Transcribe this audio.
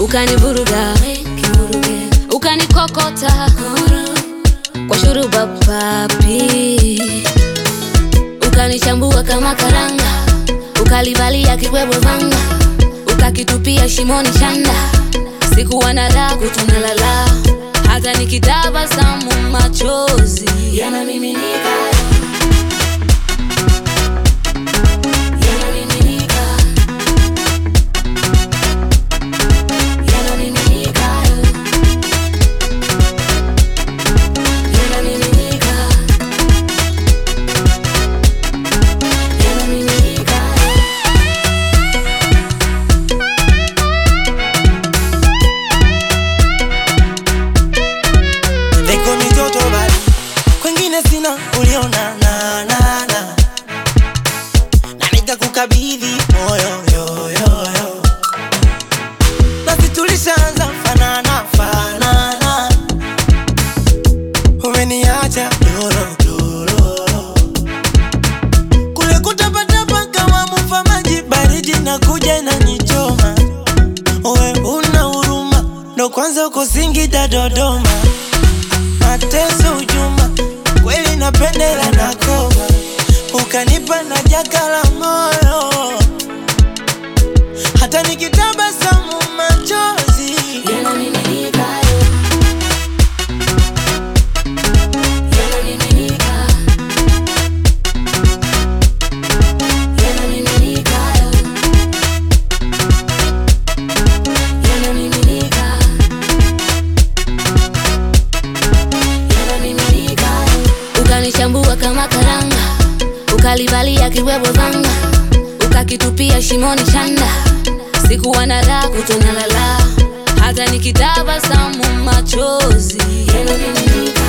ukanivuruga, ukanikokota kwa shuruba papi, ukanichambua kama karanga, ukalivalia kibwebwe vanga, ukakitupia shimoni chanda. Sikuwa na raha kutunalala, hata nikitabasamu machozi yanamiminika. Kwengine sina uliona na nikakukabidhi moyo yo. Nasi tulishaanza fanana umeniacha doro kule kutapatapa kama mufa maji baridi na kuja inanichoma. Owe una huruma, ndo kwanza uko Singida Dodoma, mateso ujuma, kweli napendela na koma, ukanipa na jaka la moyo, hata nikitabasamu machozi yanamiminika. Ukanichambua kama karanga, ukalivalia kibwebwe vanga, ukakitupia shimoni chanda. Sikuwa na raha kutonalala, hata nikitabasamu machozi yanamiminika.